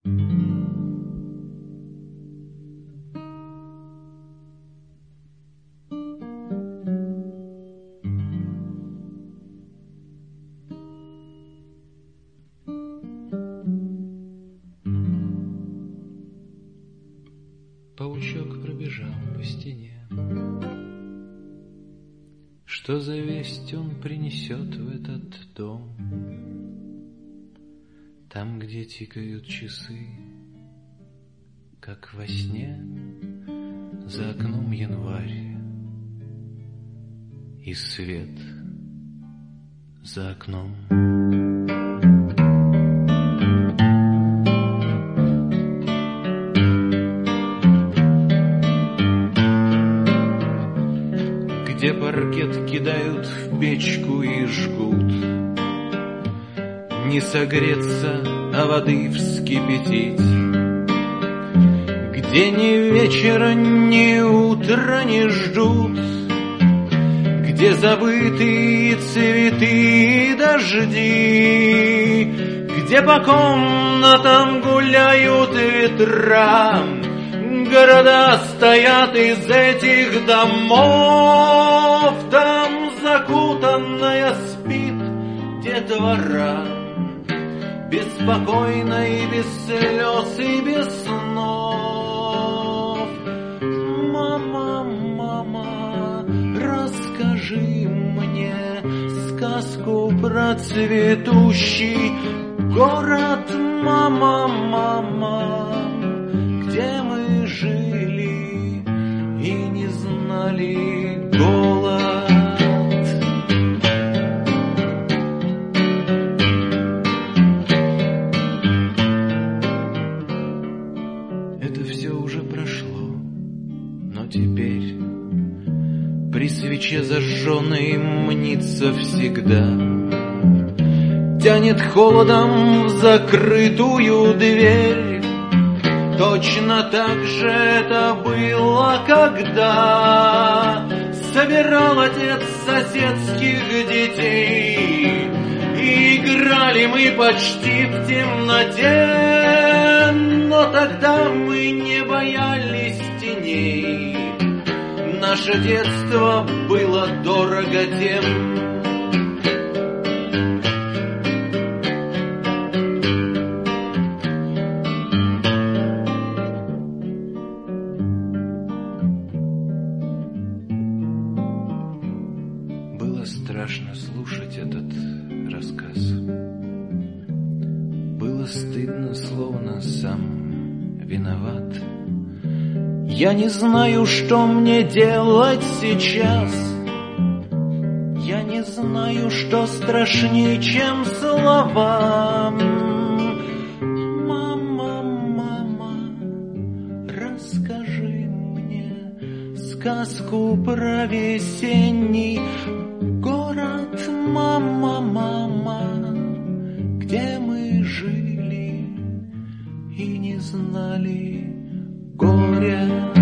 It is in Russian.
Паучок пробежал по стене. Что за весть он принесет в этот дом? Там, где тикают часы, как во сне, за окном январь, и свет за окном. Где паркет кидают в печку и жгут, не согреться, а воды вскипятить. Где ни вечера, ни утра не ждут, где забытые цветы и дожди, где по комнатам гуляют ветра. Города стоят из этих домов, там закутанная спит детвора, беспокойно и без слез и без снов. Мама, мама, расскажи мне сказку про цветущий город. Мама, мама, где мы жили и не знали голод. Это все уже прошло, но теперь при свече зажженной мнится всегда. Тянет холодом в закрытую дверь. Точно так же это было, когда собирал отец соседских детей. И играли мы почти в темноте, но тогда мы не боялись теней. Наше детство было дорого тем. Страшно слушать этот рассказ. Было стыдно, словно сам виноват. Я не знаю, что мне делать сейчас. Я не знаю, что страшнее, чем слова. Мама, мама, расскажи мне сказку про весенний город. Мама, мама, где мы жили и не знали горя.